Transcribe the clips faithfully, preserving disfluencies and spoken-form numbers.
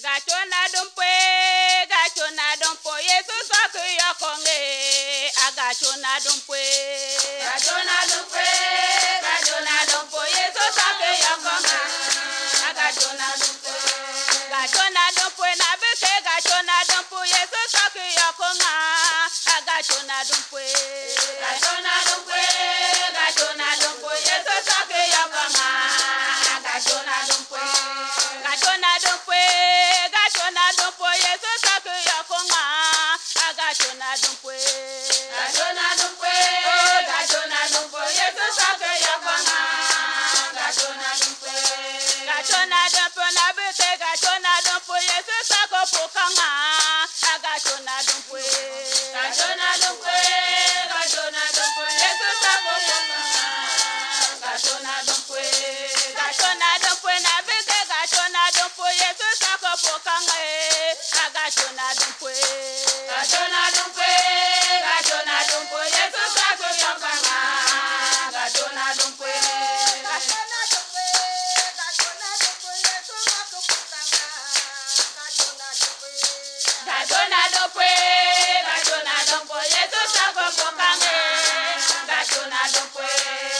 Gachona dumpe, gachona dumpo, Yesu saku yokonge. Agachona dumpe, gachona dumpe, gachona dumpo, Yesu saku yokonge. Agachona dumpe, gachona dumpe na beke, gachona dumpo, Yesu saku yokonga. Agachona dumpe, gachona dumpe, gachona dumpo, Yesu saku yokonga. Agachona dumpe, gachona dumpe, gachona dumpo, Yesu saku yokonga. Agachona dumpe, gachona dumpe, oh gachona dumpo, Yesu saku yokonga. Gachona dumpe, gachona dumpo na beke, gachona dumpo, Yesu saku pokanga. Agachona dumpe, gachona dumpe, gachona dumpo, Yesu saku pokanga. Gachona dumpe, gachona dumpe na beke, gachona dumpo, Yesu saku pokanga. Agachona dumpe, gachona dumpe, gachona dumpo, Yesu saku yokonga. Gachona dumpe, gachona dumpe, gachona dumpo, Yesu saku pokanga. Gachona dumpe, gachona dumpe, gachona dumpo, Yesu saku pokanga. Gachona dumpe,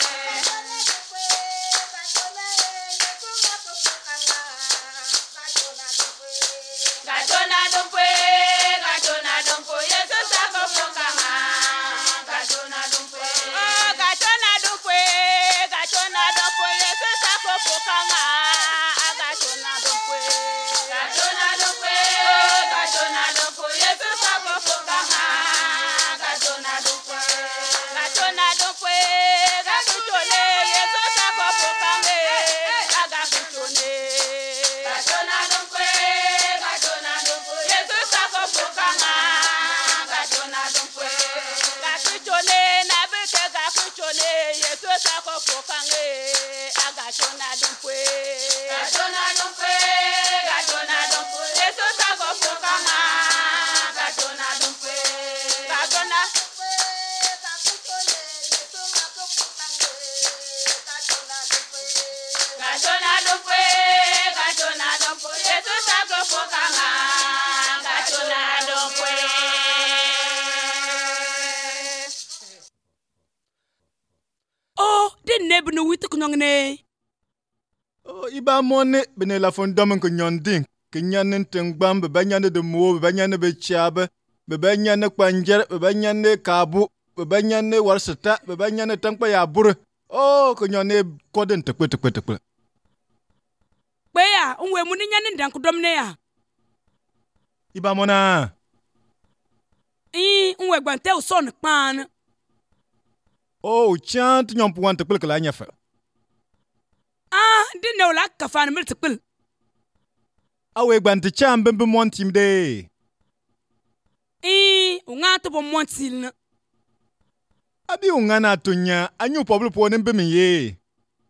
gachona dumpe, gachona dumpo, Yesu saku pokanga. Gachona dumpe, oh gachona dumpe, gachona dumpo, Yesu saku pokanga. Agachona dumpe, gachona dumpe, oh gachona dumpo, Yesu saku pokanga. Gachona dumpe, gachona dumpe, gakuchone, Yesu saku pokanga. Agakuchone, gachona dumpe, gachona dumpo, Yesu saku pokanga. Gachona dumpe, gakuchone na beke, gakuchone, Yesu saku pokanga. Agachona dumpe, gachona dumpe, gachona dumpo, Yesu saku pokanga. Gachona dumpe, gachona dumpe, gakuchone, Yesu saku pokanga. Gachona dumpe, gachona dumpe, gachona dumpo, Yesu saku pokanga. Gachona dumpe. Oh, de nebnu witu kunongne. Oh, iba mone bene la fondam ko nyonding ke nyanen tengbam be banyane de mo be banyane be chabe be banyane kwanjer be banyane kabu be banyane warsata be banyane tankpa ya buru. Oh, ko nyone koden tekwe tekwe tekwe. Beya, unwe muni nyani ndanku domne ya. Iba mona. I, unwe gwante uson pan. Oh, chant nyom puan tekwe kala nyafa. Ah, di ne wala kafan mil tikpil. Awe gbanti cham bembe montim de. I, unga to bo montil na. Abi ungana tunya anyu poblu ponen be ye.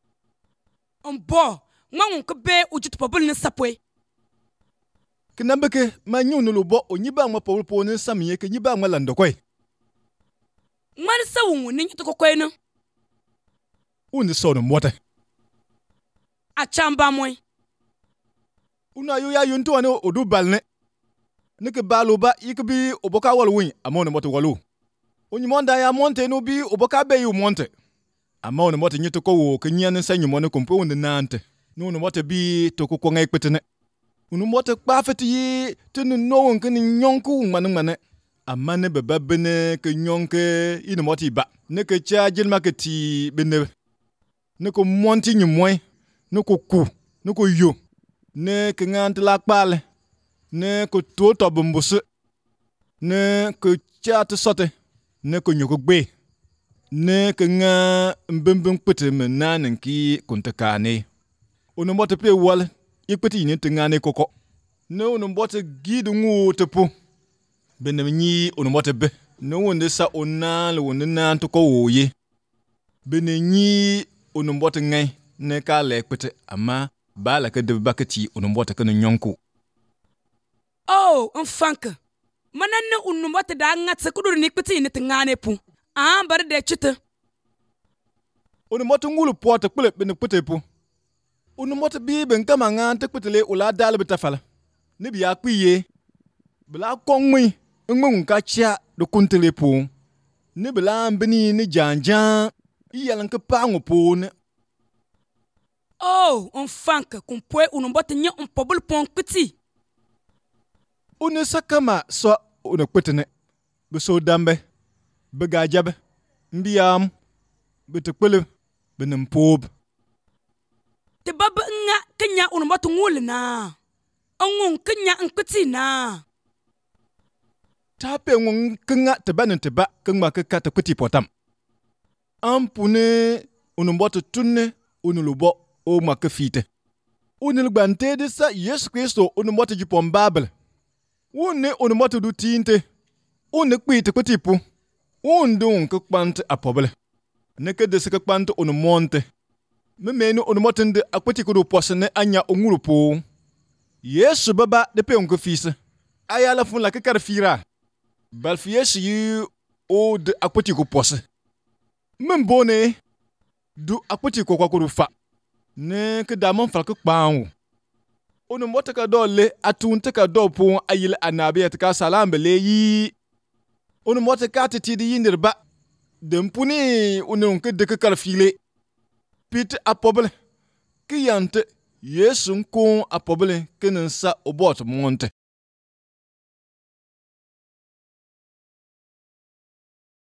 Mbo, nwangu kebe ujit pobul ni sapwe. Kinambeke manyu nulubo onyiba ngwa poblu ponen samiye ke nyiba ngwa landokoi. Ngwan sa wungu ni nyito kokwe no. Uni sono mwote. Achamba mwe. Una yu ya yuntu ane odu balne. Nike balu ba yikbi oboka walu win amone moto walu. Onyi monda ya monte no bi oboka be yu monte. Amone moto nyito ko wo ke nyane sanyu mone kompo wonde nante. No no moto bi to ko ko ngai petene. Unu moto kpa feti yi tenu no won ke ni nyonku mane mane. Amane beba bene ke nyonke ine moto iba. Ne ke cha jilma ke ti bene. Ne ko monti nyumwe. Ne ko ku. Ne ko yo. Ne ke ngant la kpale. Ne ko to to bombusu. Ne ko chat sote. Ne ko nyoko gbe. Ne ke nga mbembem pete menanen ki kontakane. Ono mbote pe wal ikpeti ni tengane koko. Ne ono mbote gidu ngu tepo. Benem nyi ono mbote be. Ne wonde sa onal wonde nan to ko woye. Bene nyi ono mbote ngai ne ka le pete ama bala ke de bakati ono mbote ke nyonko. Oh, mfanka. Mananne unu mbote da ngatse kudu ni kpeti ni tengane pu. Ah, bare de chite. Ono mbote ngulu pote kpele bene pete pu. Ono mbote bi ben kama ngante kpetele ula dal betafala. Ni bi akpiye. Bla kongmi ngmung ka chia do kuntele po. Ni bla mbini ni janjan iyalan ka pango po ne. Oh, on fanka kumpwe unumbota nya on pobul pon piti. Une sakama so une kwetene. Beso dambe. Begajabe. Mbiam. Betekpele. Benempob. Te baba nga kenya unumbota ngule na. Ongun kenya nkpiti na. Tape ngun kenga teba nenteba kengma keka te kweti potam. Ampune unumbota tunne unulubo o makafite. Unilgbante de sa Yesu Kristo unumbota jipon Babel. Une unumbota du tinte. Une kwete kweti pu. Undun kekpante apobele. Neke de se kekpante unumonte. Memenu unumotende akweti kudu posene anya onguru po. Yesu baba de pe onke fise. Ayala fun la kekar fira. Balfi Yesu yu o de akweti ku pose. Membone du akweti ko kwa kudu fa. Ne ke damon fal ke kpaangu. Unumote ka do le atunte ka do po ayile anabi et ka salambe le yi. Unumote ka te tidi yindirba. Dempuni ununke de ke file. Pite apobele. Ki yante Yesu nkon apobele kenen sa obot monte.